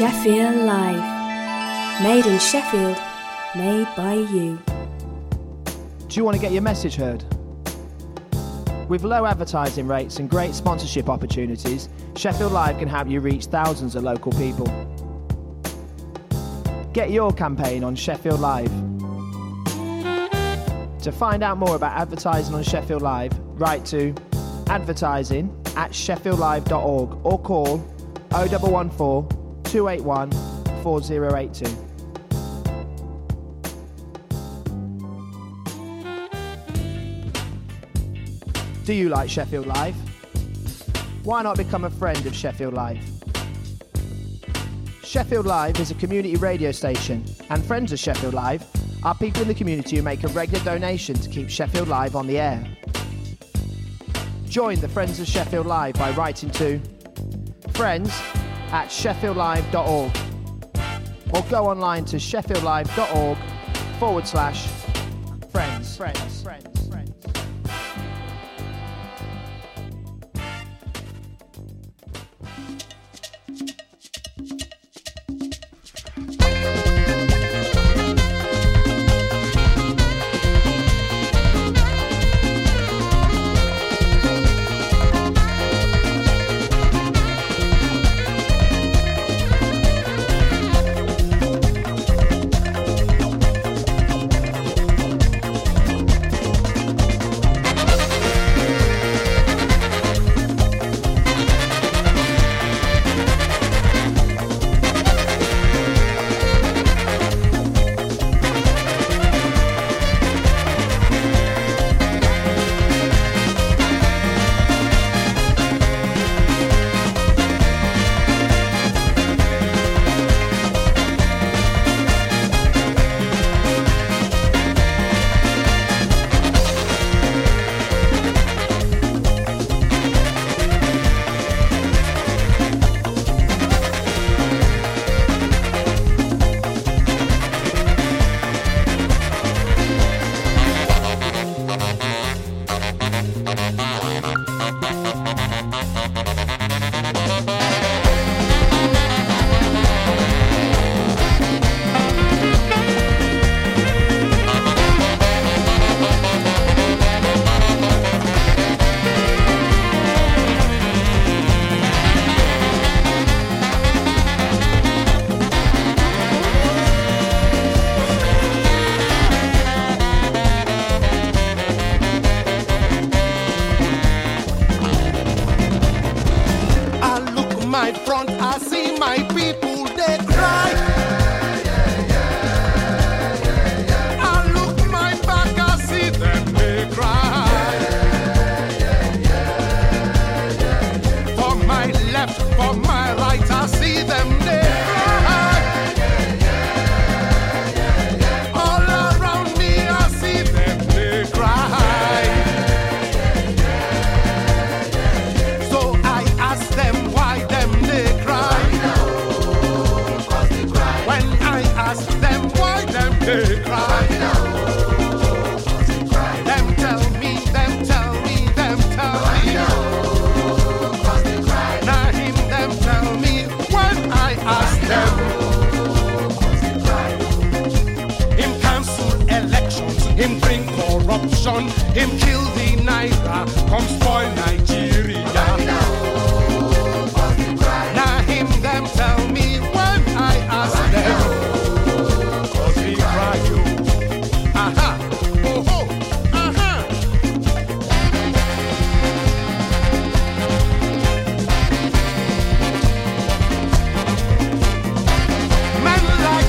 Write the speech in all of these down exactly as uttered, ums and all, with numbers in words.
Sheffield Live. Made in Sheffield, made by you. Do you want to get your message heard? With low advertising rates and great sponsorship opportunities, Sheffield Live can help you reach thousands of local people. Get your campaign on Sheffield Live. To find out more about advertising on Sheffield Live, write to advertising at sheffield live dot org or call oh one one four, two eight one, four oh eight two. Do you like Sheffield Live? Why not become a friend of Sheffield Live? Sheffield Live is a community radio station, and friends of Sheffield Live are people in the community who make a regular donation to keep Sheffield Live on the air. Join the Friends of Sheffield Live by writing to friends at sheffield live dot org or go online to sheffield live dot org forward slash friends. Friends. Friends.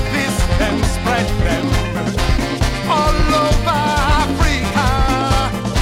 Spread them all over Africa.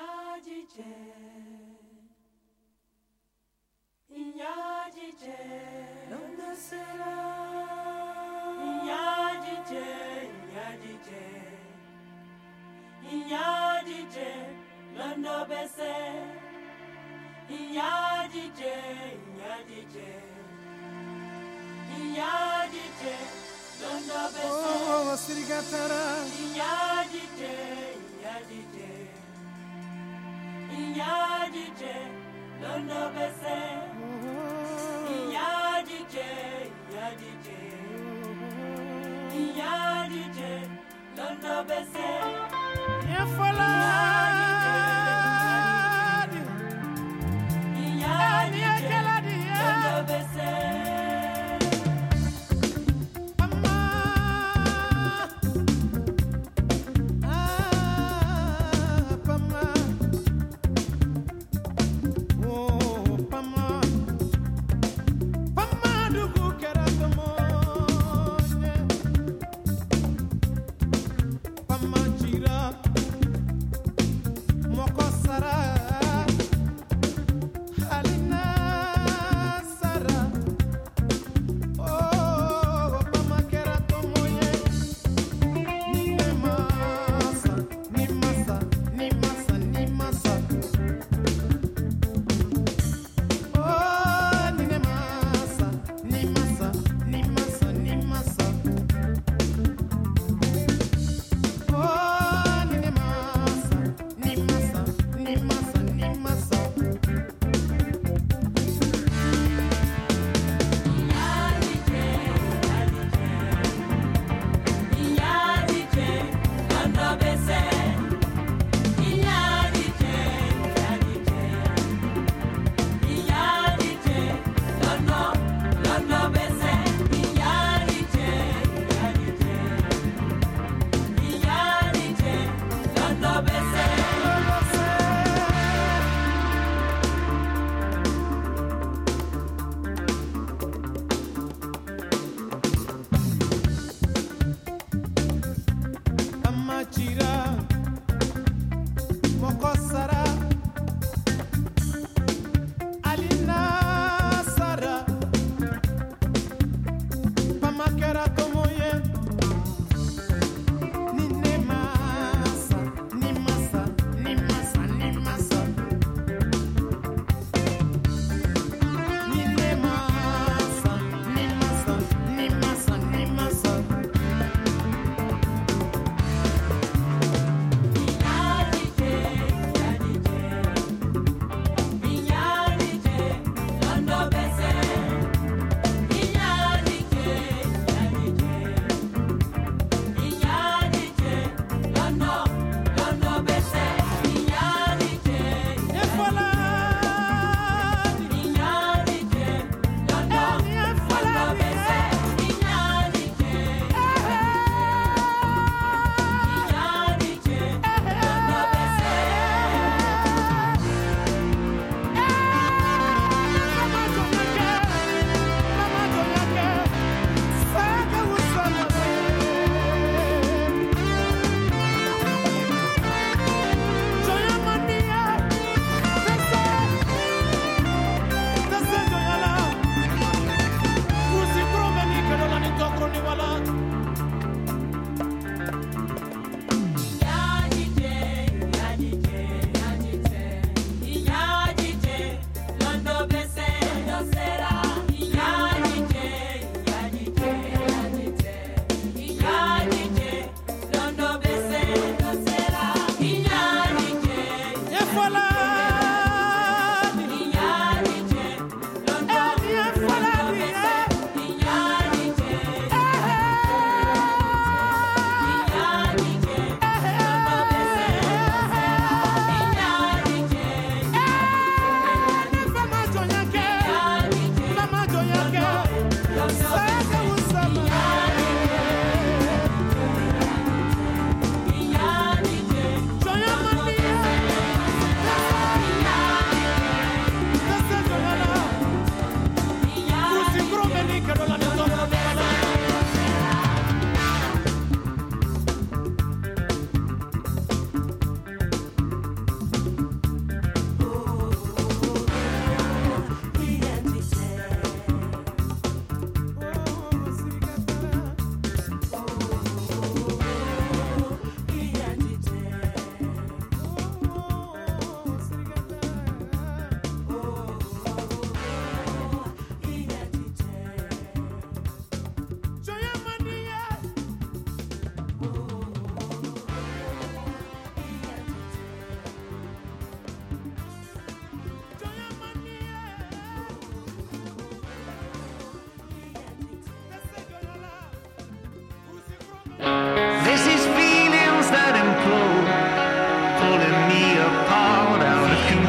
Inyajije, Inyajije, Londo Sera. Inyajije, Inyajije, Inyajije, Londo Bese. Inyajije, Inyajije, Inyajije, Londo Bese. Oh, Sirigatara. Inyajije, Inyajije, Inyajije, Londo Bese. Inyajije, Inyajije, Inyajije, Londo Bese. Yafola. Inyajije, Londo Bese. Ni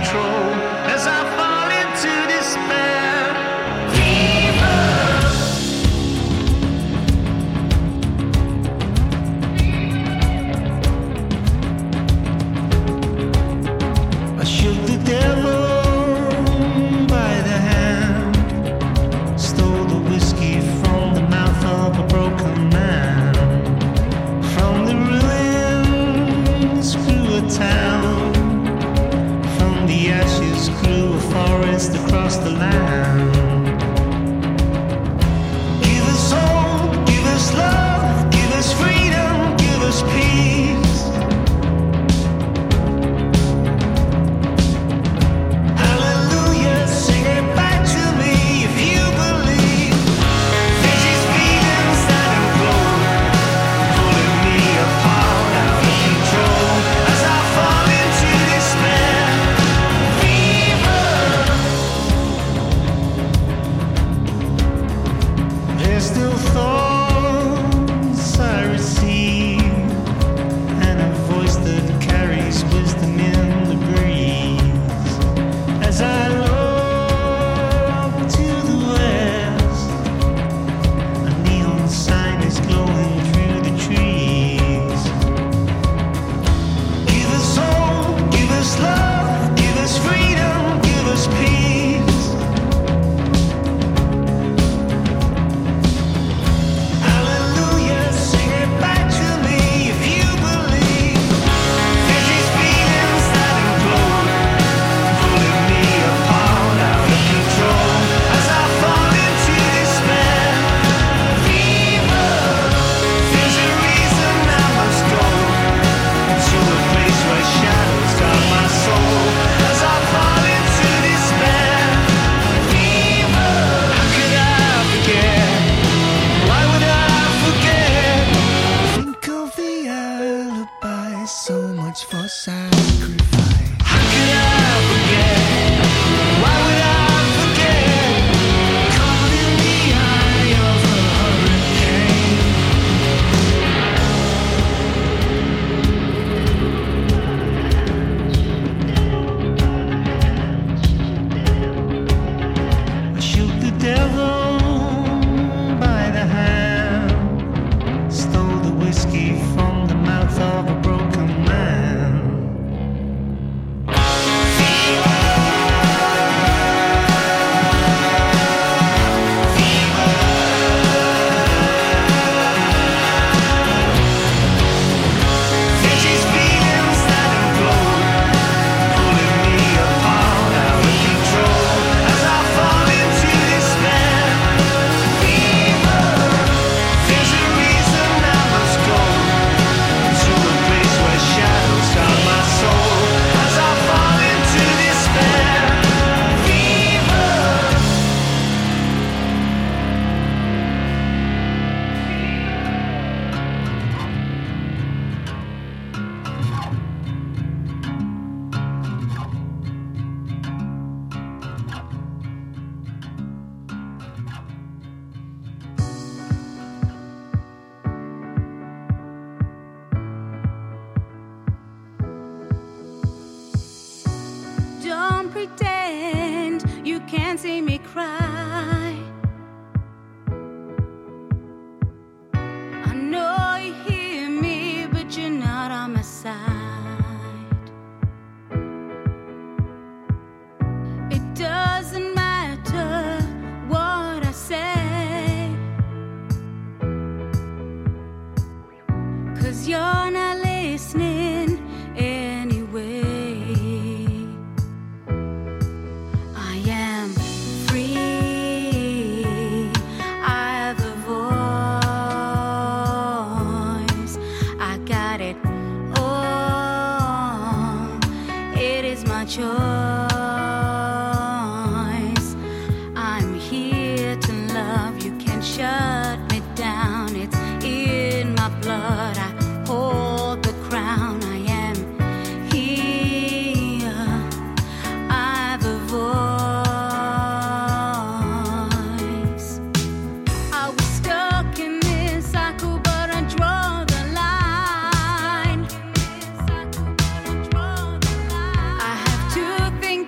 control as I fall into despair. I shook the devil by the hand, stole the whiskey from the mouth of a broken man. From the ruins grew a town, from the ashes grew a forest across the land. Give us hope, give us love, give us freedom, give us peace. Hallelujah, sing it back to me if you believe. There's these feelings that implode, pulling me apart, out of control, as I fall into despair. Fever. There's still thoughts I receive, and a voice that carries wisdom in the breeze. As I look to the west, a neon sign is glowing through the trees. Give us hope, give us love, give us freedom, give us peace. Hallelujah, sing it back to me if you believe. There's these feelings that implode, pulling me apart, out of control, as I fall into despair. Fever. There's a reason I must go to a place where shadows guard my soul, as I fall into despair. Fever. How could I forget? Why would I forget? Think of the alibi, so much for sacrifice. How could I forget? Why would I forget? Caught in the eye of a hurricane. I shook the devil by the hand, stole the whiskey from the mouth of a broken man. There's these feelings that implode, pulling me apart, out of control, as I fall into despair. Fever. There's a reason I must go to a place where shadows guard my soul, as I fall into despair. Fever. Don't pretend you can't see me cry. I know you hear me, but you're not on my side. It doesn't matter what I say, 'cause you're not listening anyway. I am free. I have a voice. I got it all. It is my choice. I'm here to love. You can't shut me down. It's in my blood. I hold the crown. I am here. I have a voice. I was stuck in this cycle, but I draw the line. I have to think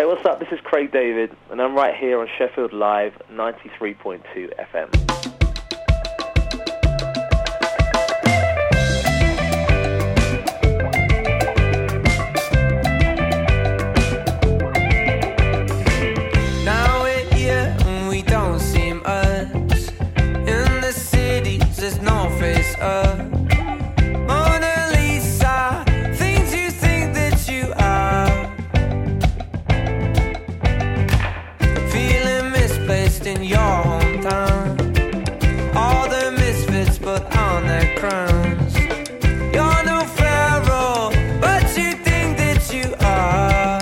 what's up? This is Craig David, and I'm right here on Sheffield Live, ninety-three point two F M. Now we're here and we don't seem us. In the cities, there's no face up. Mona Lisa, things you think that you are. Feeling misplaced in your hometown. All the misfits put on their crowns. You're no pharaoh, but you think that you are.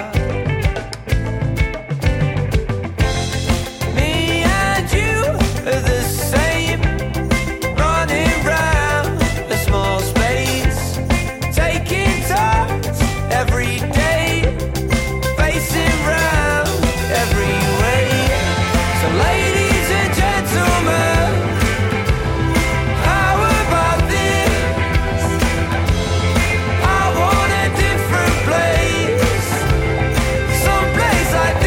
Me and you are the same, running round a small space, taking turns every day, facing round every way. So ladies and gentlemen, how about this? I want a different place, someplace like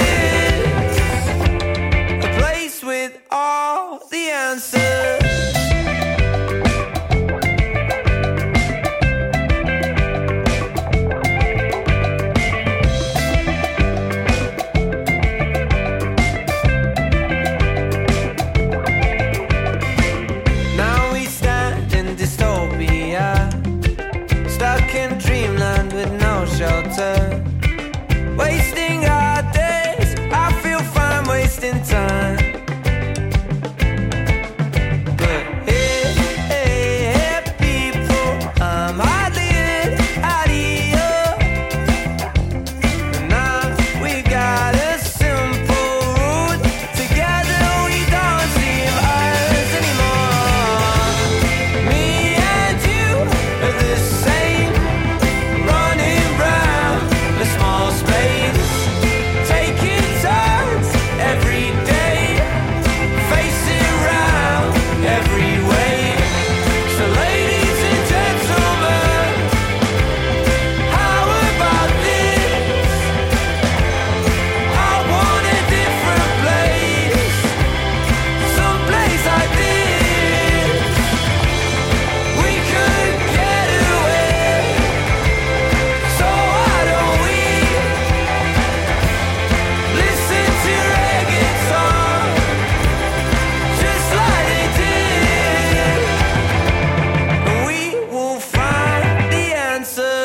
this, a place with all the answers. Now we stand in dystopia, stuck in dreamland with no shelter, wasting our days. I feel fine wasting time. But hey, hey, hey, people, I'm hardly out here. Now we got a simple route. Together we don't seem us anymore. Me and you are the same, running round a small space, taking turns every day, facing round every way. So ladies and gentlemen, how about this? I want a different place, someplace like this. We could get away, so why don't we listen to reggaeton, just like they did, and we will find the answer.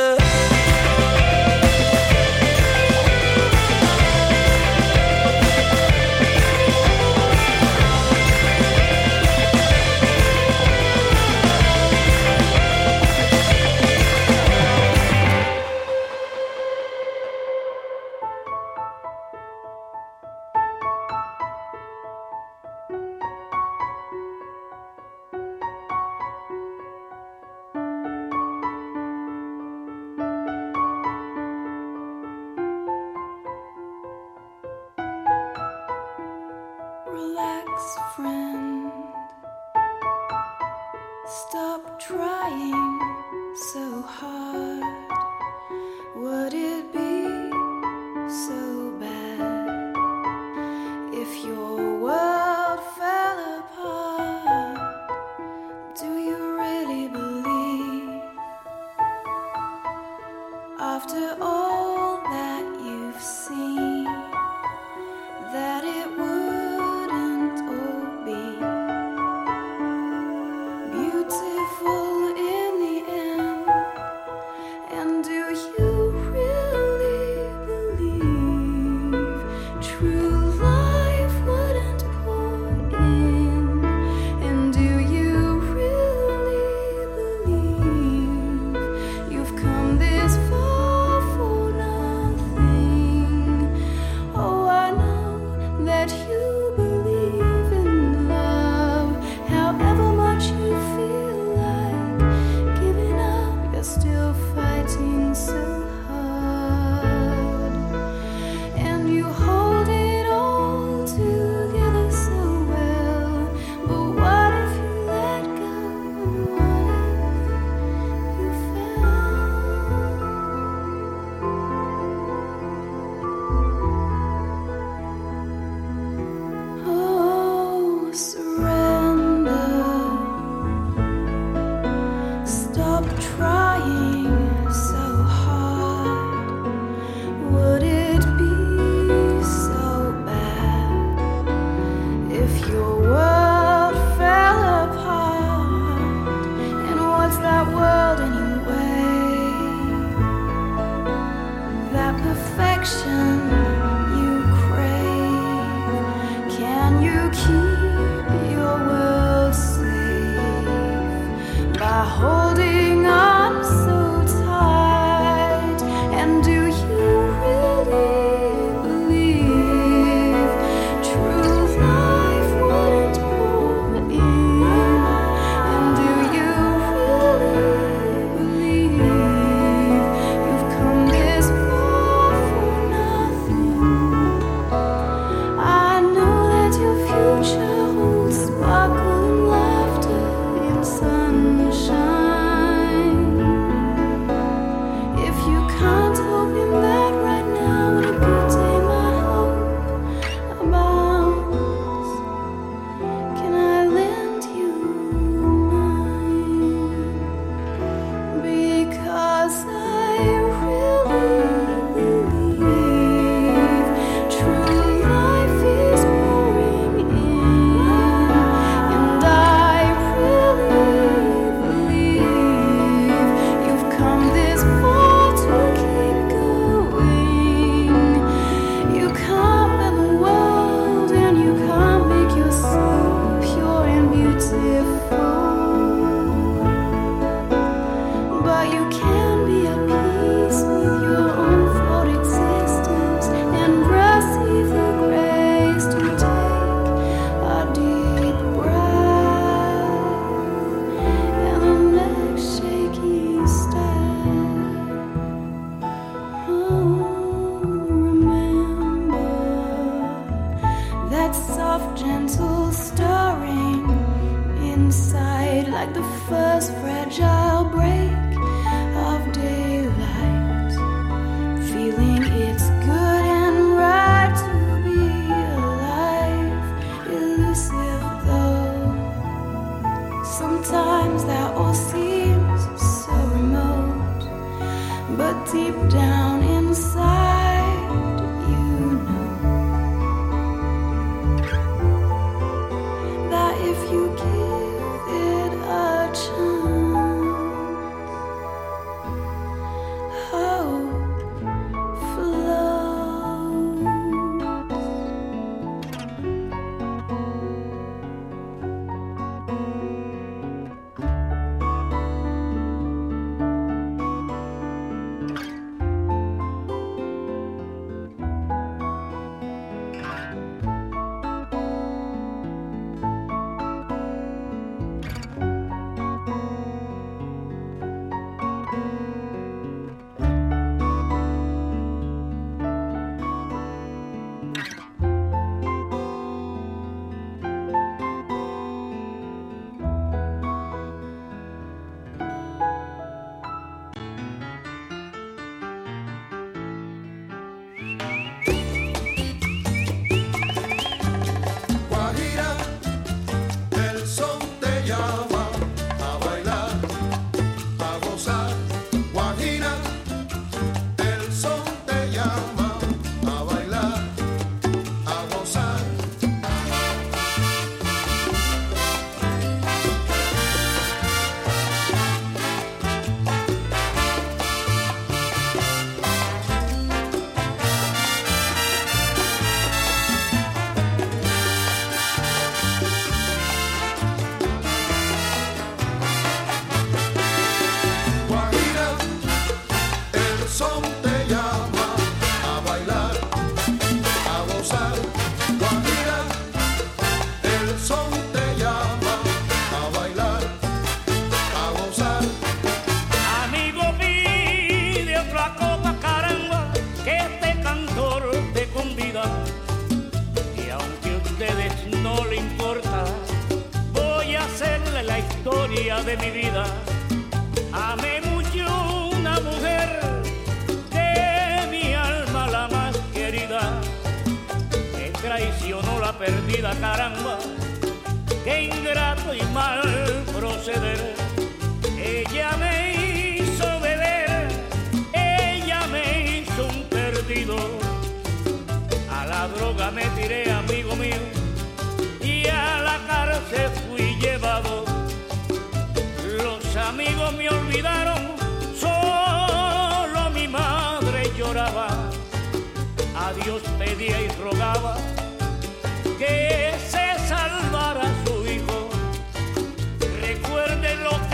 Relax, friend. Stop trying so hard. Would it be so bad if your world fell apart? Do you really believe, after all that you've seen, that it wouldn't all be beautiful in the end? And do you really believe true life wouldn't pour in? And do you really believe you've come this far for nothing? Oh, I know that you believe in love. However much you feel like giving up, you're still fighting so hard. And you hold it all together so well. But what if you let go? And what if you fell? but deep down inside, you know that if you give it a chance, hope flows. Guajira, el son te llama a bailar, a gozar. Guajira, el son te llama a bailar, a gozar. Guajira, el son te llama a bailar, a gozar. Guajira, el son te llama a bailar, a gozar. Amigo, pide otra copa, caramba, que este cantor te convida. Y aunque a ustedes no le importa, voy a hacerle la historia de mi vida. Amé mucho una mujer de mi alma, la más querida. Me traicionó la perdida, caramba, qué ingrato y mal proceder. Ella me hizo beber, ella me hizo un perdido. A la droga me tiré, amigo mío, y a la cárcel fui llevado. Los amigos me olvidaron, solo mi madre lloraba. A Dios pedía y rogaba que se salvara su hijo. Recuerde lo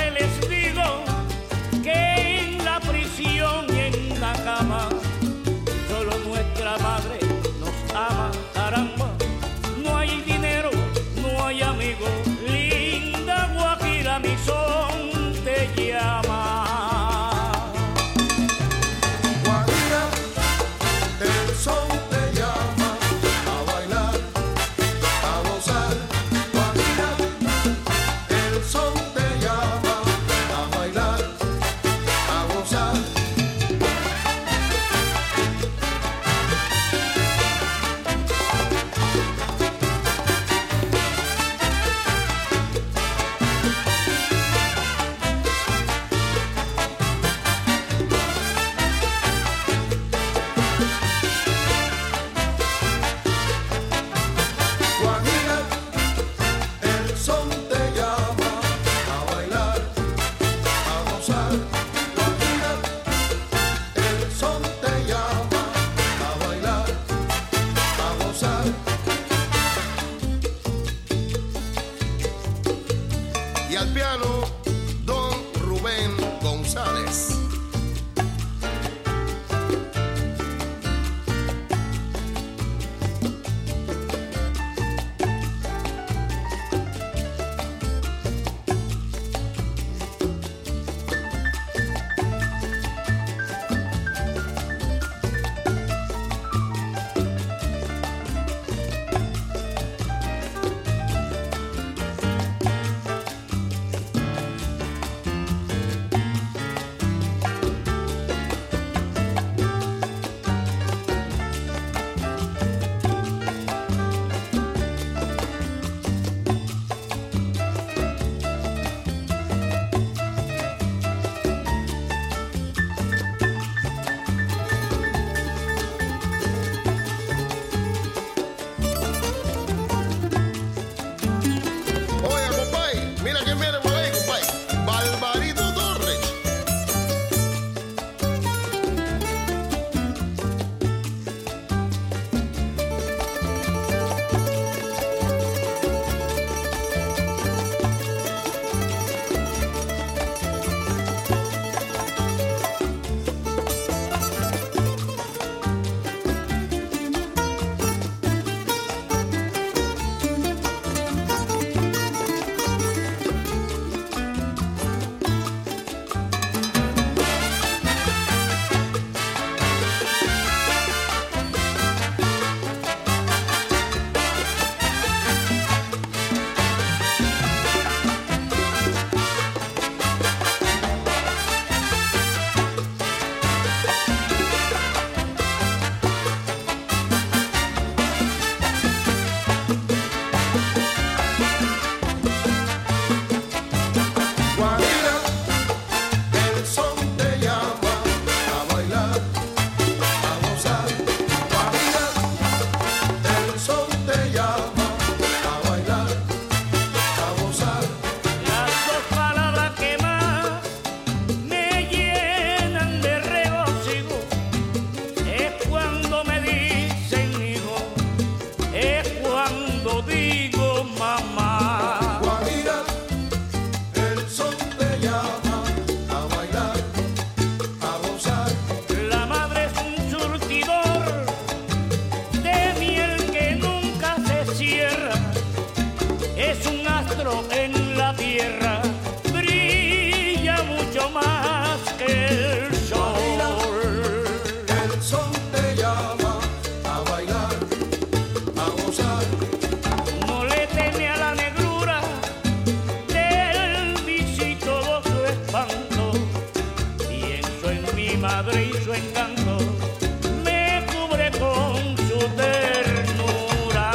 mi madre y su encanto me cubre con su ternura.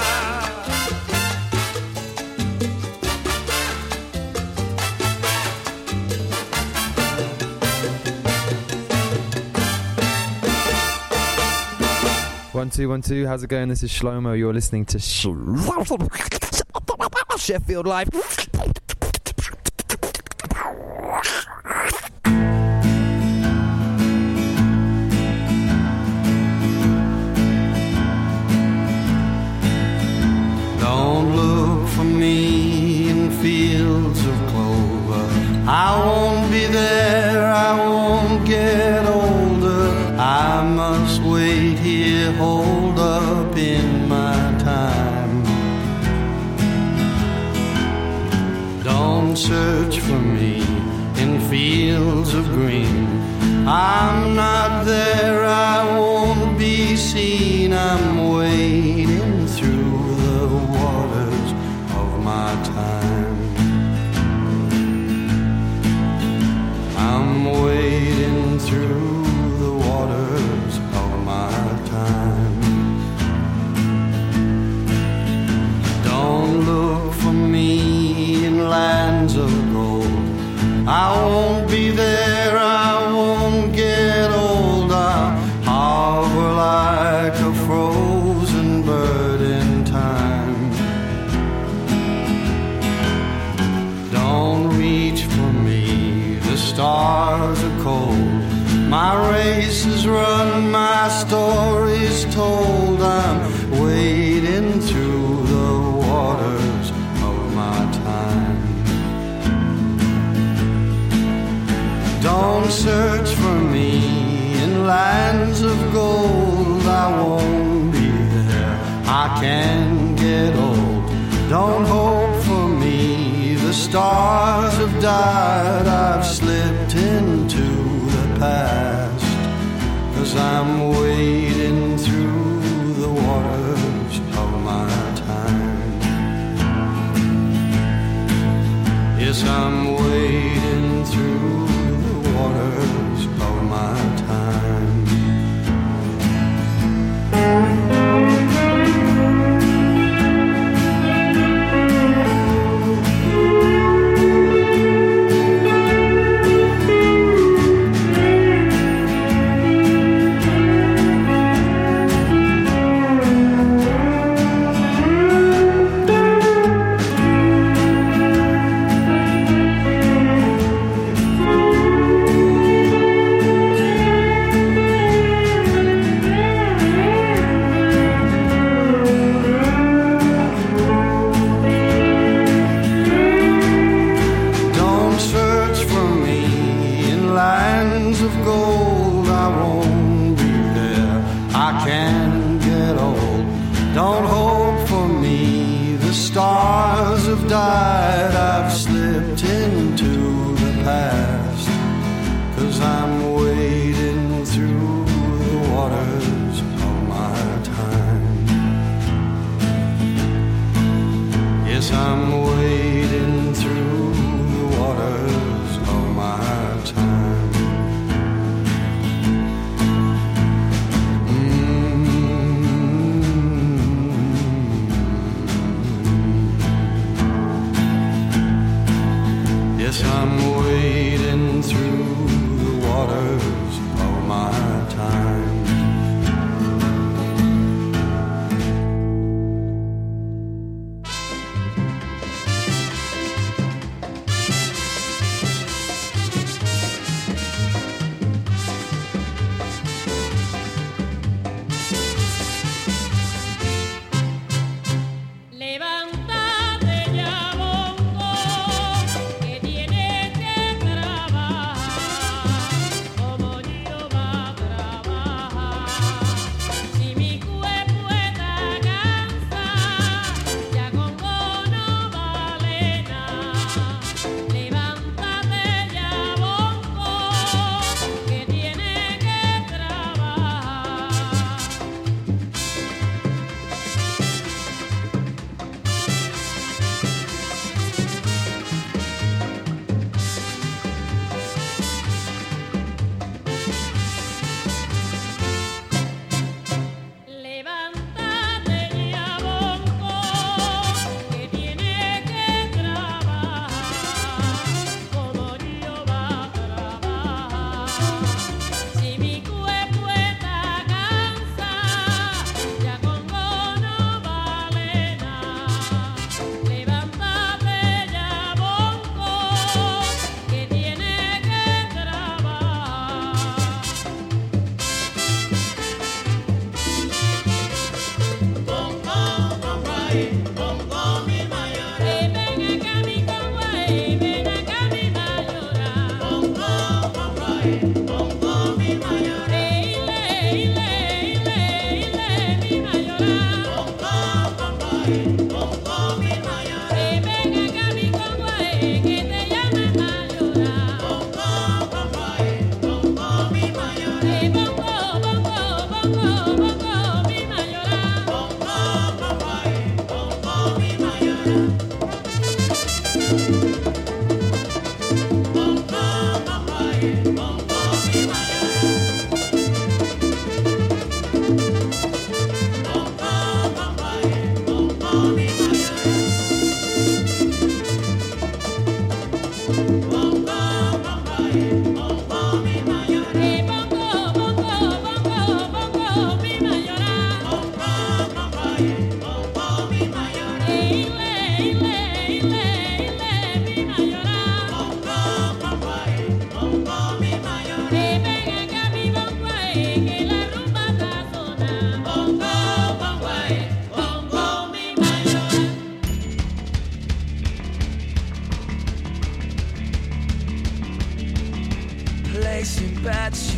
One, two, one, two. How's it going? This is Shlomo. You're listening to Sh- Sheffield Live. Don't look for me in fields of clover. I won't be there, I won't get older. I must wait here, hold up in my time. Don't search for me in fields of green. I'm not there, I won't be seen. I'm wading through the waters of my time. I'm wading through the waters of my time. Don't look for me in lands of gold. I won't be there, I won't get old. I'll hover like a frozen bird in time. Don't reach for me, the stars are cold. My race is run, my story's told. I'm wading through the waters of my time. Don't search for me in lands of gold. I won't be there, I can't get old. Don't hope for me, the stars have died. I've slipped into the past, 'cause I'm wading through the waters of my time. Yes, I'm wading through the waters of my time.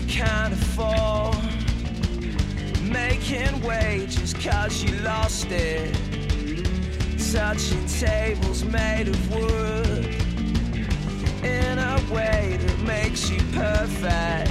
can't afford making wages cause you lost it. Touching tables made of wood in a way that makes you perfect.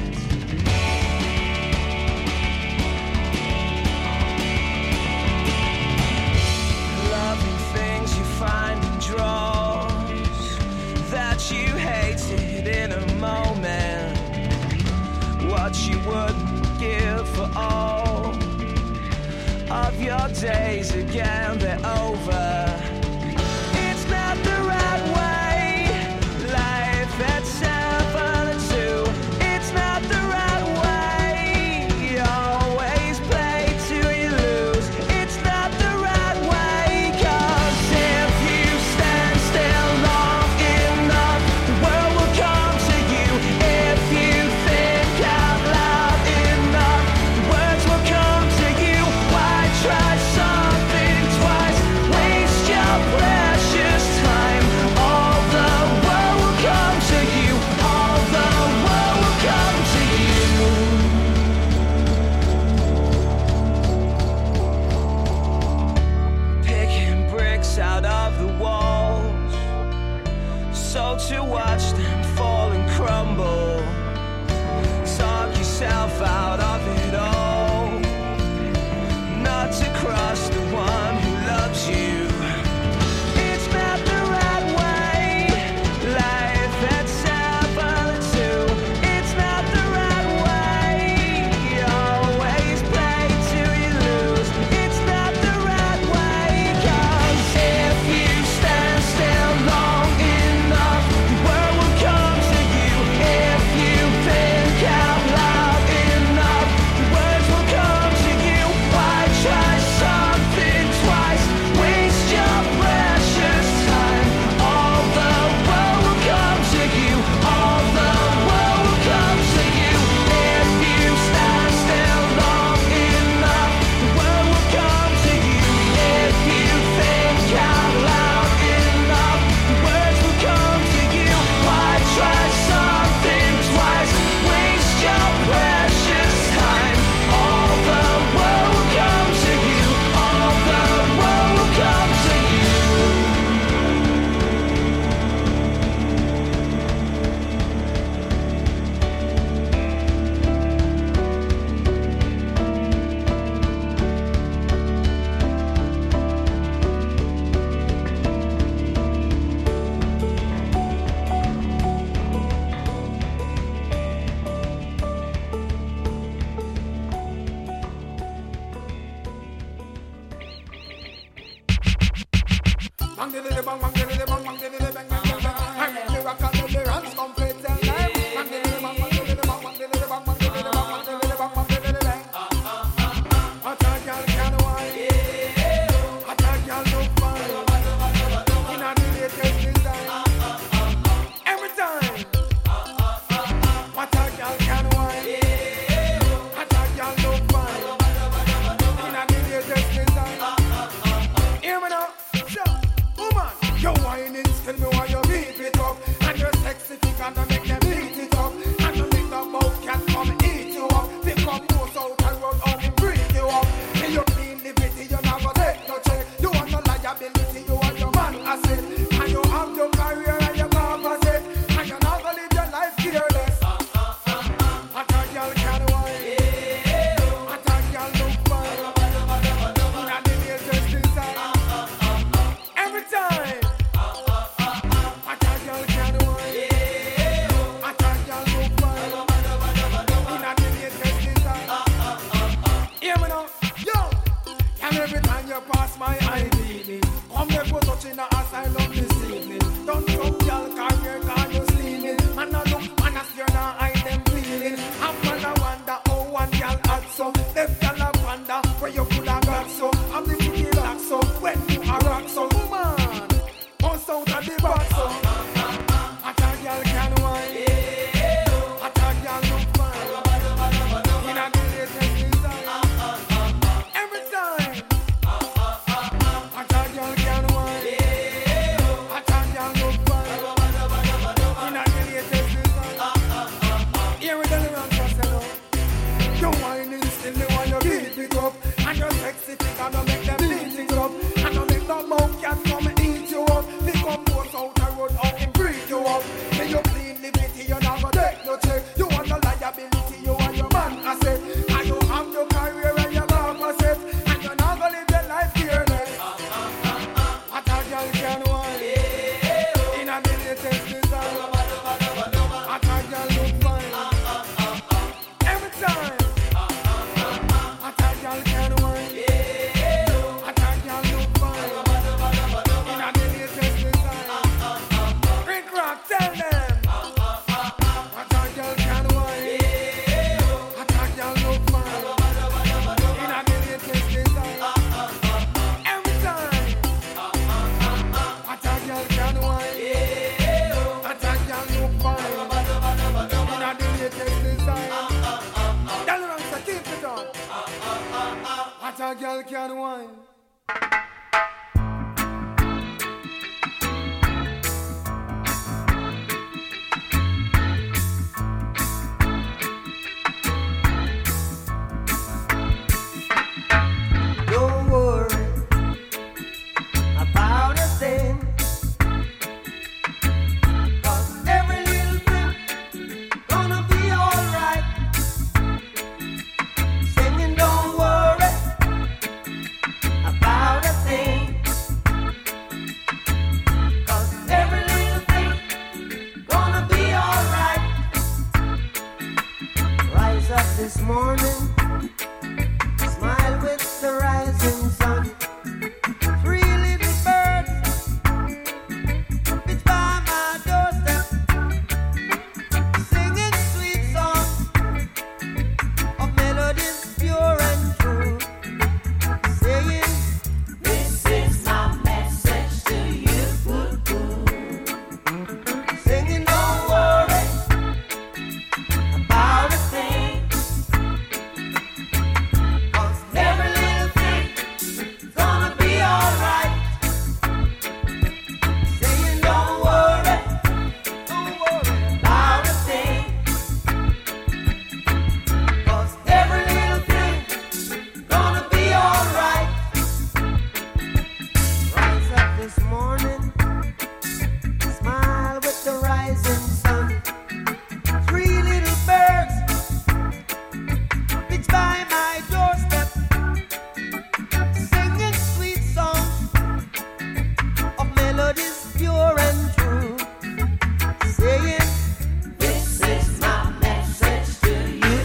Loving things you find in drawers that you hated in a moment. What you wouldn't give for all of your days again, they're over. It's not the right way. Life at seven and two. It's not the right way. You always play till you lose. It's not the right way. 'Cause if you stand still long enough, the world will come to you. If you think out loud enough, the words will come to you. Why try something twice? Waste your precious time. All the world will come to you. All the world will come to you. Picking bricks out of the walls, so to watch them fall and crumble. Talk yourself out of it all, not to cross the one who loves you. It's not the right way. Life at seven and two. It's not the right way. You always play till you lose. It's not the right way. 'Cause if you stand still long enough, the world will come to you. If you think out loud enough, the words will come to you. Why try something twice? Waste your precious time. All the world will come to you. All the world will come to you. If you stand still long enough, the world will come to you. If you think out loud enough, the words will come to you. Why try something twice? Waste your precious time. All the world will come to you. All the world will come to you. Bang the little bang, bang the little bang, bang the little bang, bang bang bang. I make the rock and the runs complete their life. Bang the little bang, bang the little bang, bang the little bang, bang the little bang, bang the little bang, bang the little bang. Hot a girl can wine, hot a girl look fine. Inna the latest design, every time. Hot a girl can wine, hot a girl look fine. Inna the latest design. Hear me now. Woman, your whining, tell me why you beat it up. And your sexy figure to make them beat it up. And you make the mouth cat come eat you up. Pick up nose out and run out and breathe you up. And you clean the bitty, you never take no check. You want no liability, you want your man asset. And you have your career and your capacity. And you never live your life careless. Hot a girl can wine, hot a girl look fine. Inna the latest design. Every time, hot a girl can wine, hot a girl look fine. Inna the latest design. Hear me now, yo. And every time you pass my eye, baby, come here for touching the asylum this evening. Don't come, girl, cause you're gone, you're stealing. Man, I look, man, I steer now, I them bleeding. I'm gonna wonder how one girl had so. Left girl a wonder where you could have got so. I'm the pretty rock so, when you are rock so. Woman, bust out of the box so. Hot a girl can wine, hot a girl look fine. Inna the latest design. Every time, hot a girl can wine, a girl can wine. Don't worry about a thing, 'cause every little thing gonna be alright. Singing, don't worry about a thing, 'cause every little thing gonna be alright. Rise up this morning, smile with the rising sun. Three little birds pitch by my doorstep, singing sweet songs of melodies pure and true, saying, "This is my message to you." Singing, don't worry about a thing, 'cause every little thing is gonna be alright. Saying, don't worry, don't worry about a thing, 'cause every little thing is gonna be alright. Rise up this morning, smile with the rising sun. Three little birds pitch by my doorstep, singing sweet songs of melodies pure and true, saying, "This is my message to you."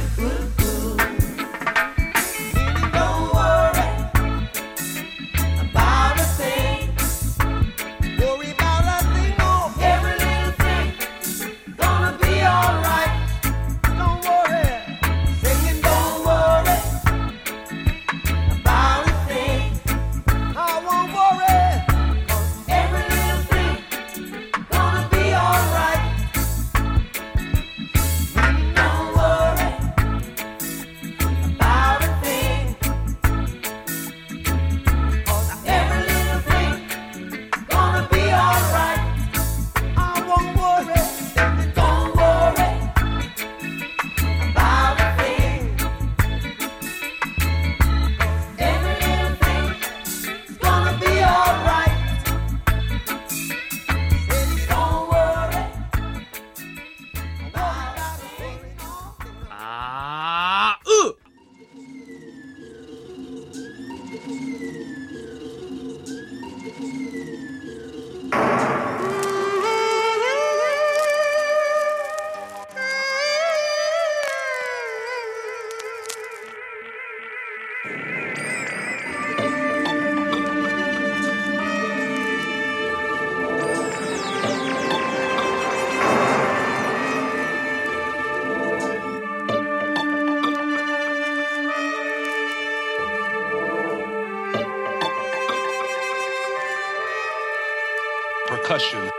Meaning, don't worry about a thing, worry about a thing, oh, every little thing gonna be alright. Don't worry, singing, don't worry about a thing. I won't worry, 'cause every little thing gonna be alright. Don't worry about a thing, 'cause every little thing gonna be alright. I won't worry, don't worry about a thing, 'cause every little thing is gonna be alright. Don't worry about a thing. Ah, uh. Percussion.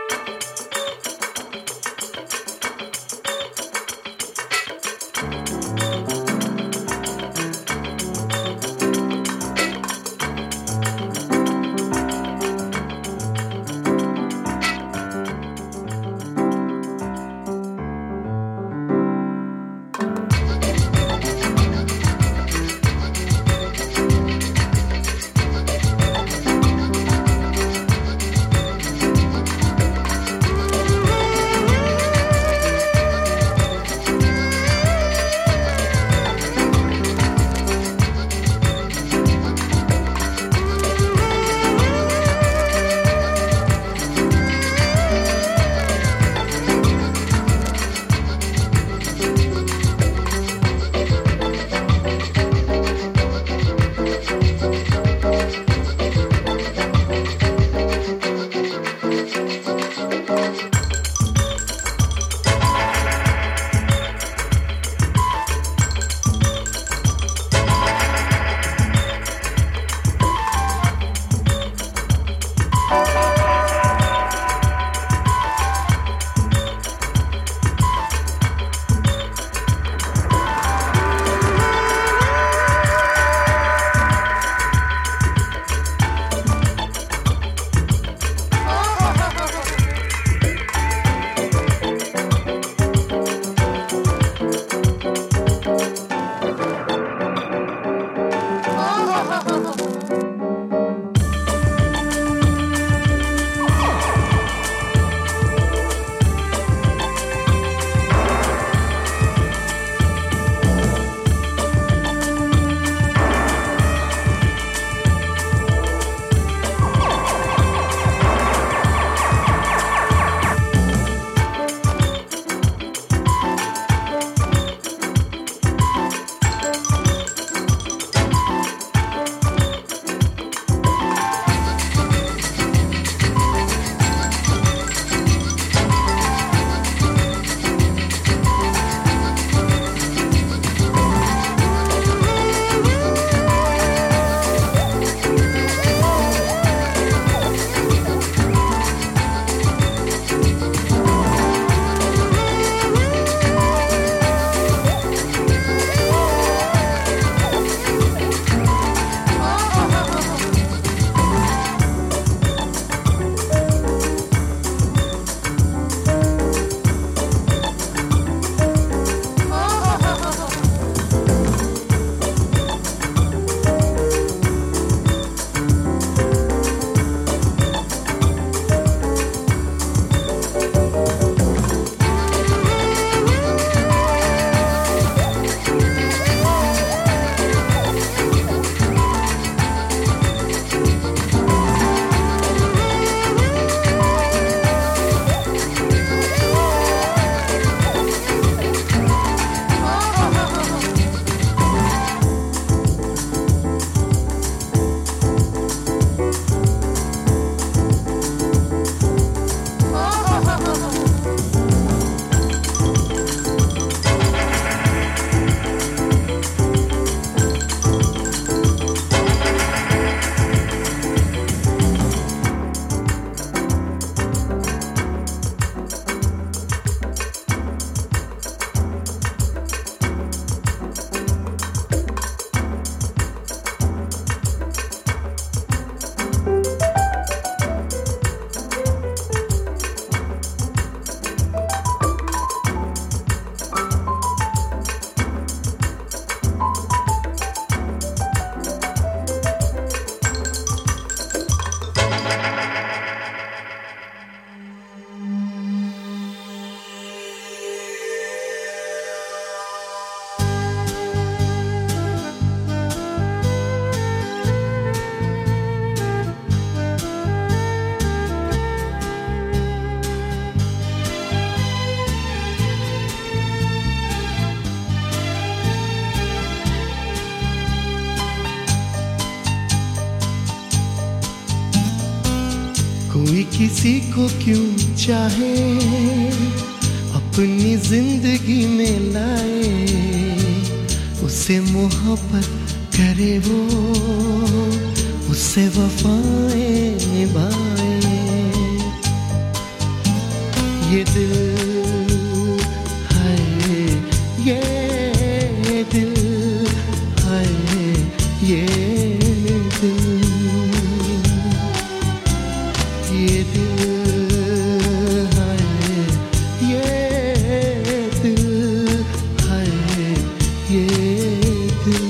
कोई किसी को क्यों चाहे अपनी जिंदगी में लाए, उससे मोहब्बत करे वो, उससे वफाएं निभाए। ये दिल है, ये दिल है, ये दिल, ये दिल है, ये दिल है, ये दिल।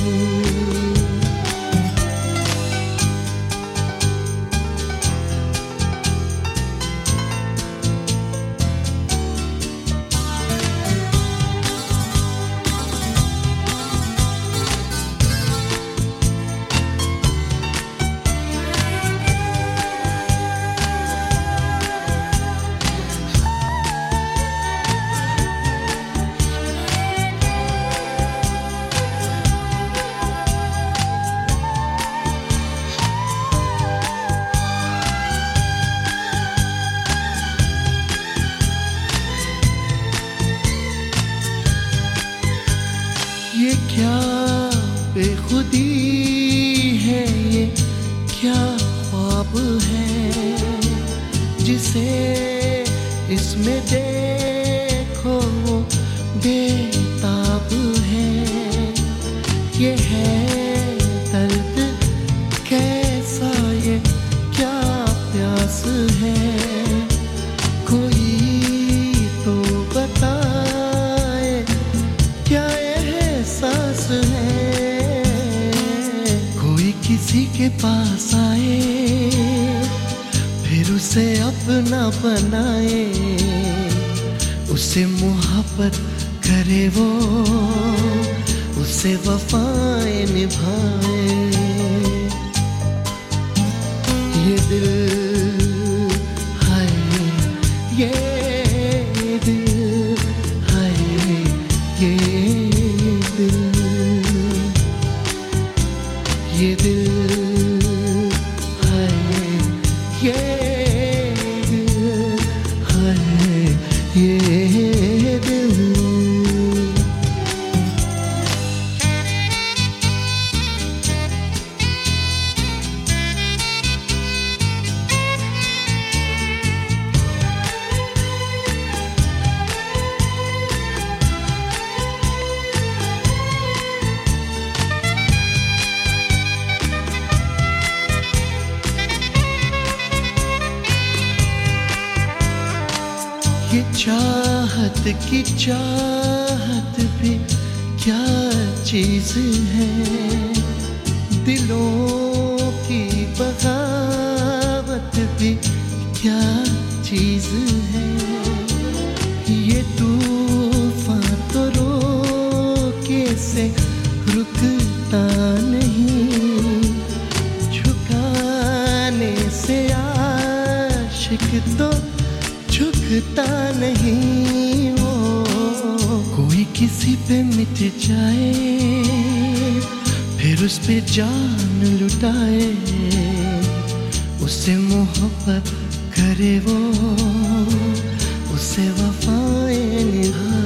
ये क्या बेखुदी है, ये क्या ख्वाब है, जिसे इसमें देखो वो बेताब है। ये है दर्द कैसा, ये क्या प्यास है, कोई तो बताए क्या एहसास है। कोई किसी के पास आए फिर उसे अपना बनाए, उससे मोहब्बत करे वो, उससे वफाएं निभाए। ये दिल है, ये दिल है, ये दिल, ये दिल है, ये दिल है, ये दिल। ये चाहत की चाहत भी क्या चीज है, दिलों की बगावत भी क्या चीज है। ये तूफान तो रोके से रुकता नहीं, झुकाने से आशिक तो झुकता नहीं। वो कोई किसी पे मिट जाए फिर उस पे जान लुटाए, उससे मोहब्बत करे वो, उससे वफाएं निभाए।